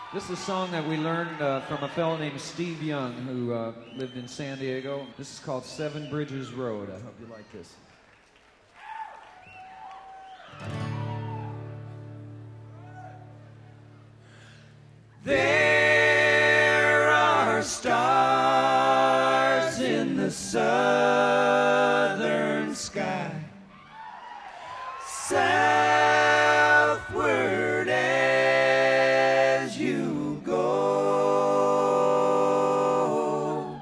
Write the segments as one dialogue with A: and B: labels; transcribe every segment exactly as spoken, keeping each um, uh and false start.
A: This is a song that we learned uh, from a fellow named Steve Young who uh, lived in San Diego. This is called Seven Bridges Road. I hope you like this. There are stars in the southern sky, southward as you go.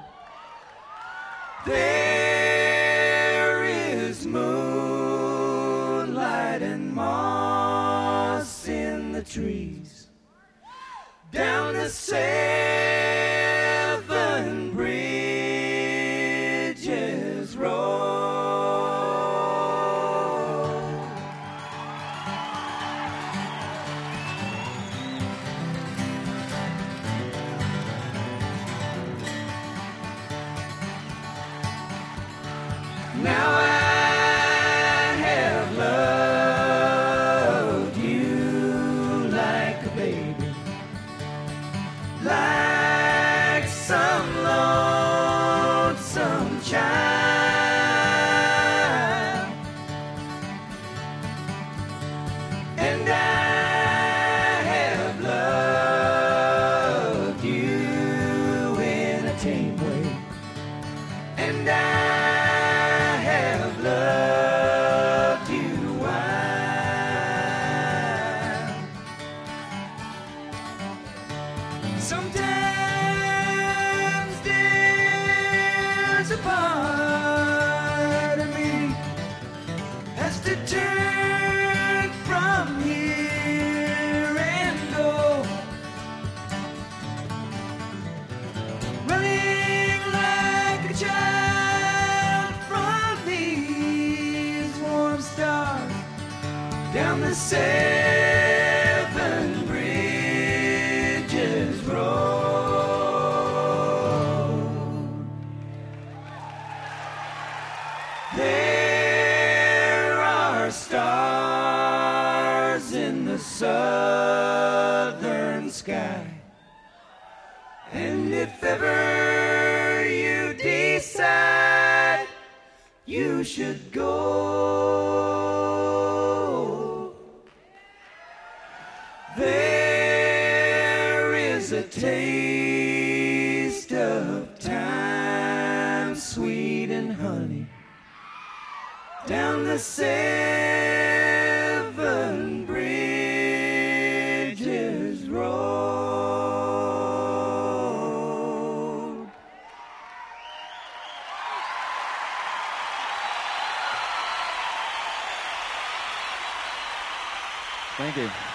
A: There is moonlight and moss in the trees down the Seven Bridges Road. Now I have loved you like a baby, like some lonesome child, and I have loved you in a tame way, and I have loved you wild. Sometimes there's a part of me has to turn from here and go, running like a child from these warm stars down the Seven Bridges Road. There are stars in the southern sky, and if ever you decide you should go, there is a taste of time, sweet and honey, down the Seven Bridges Road. Thank you.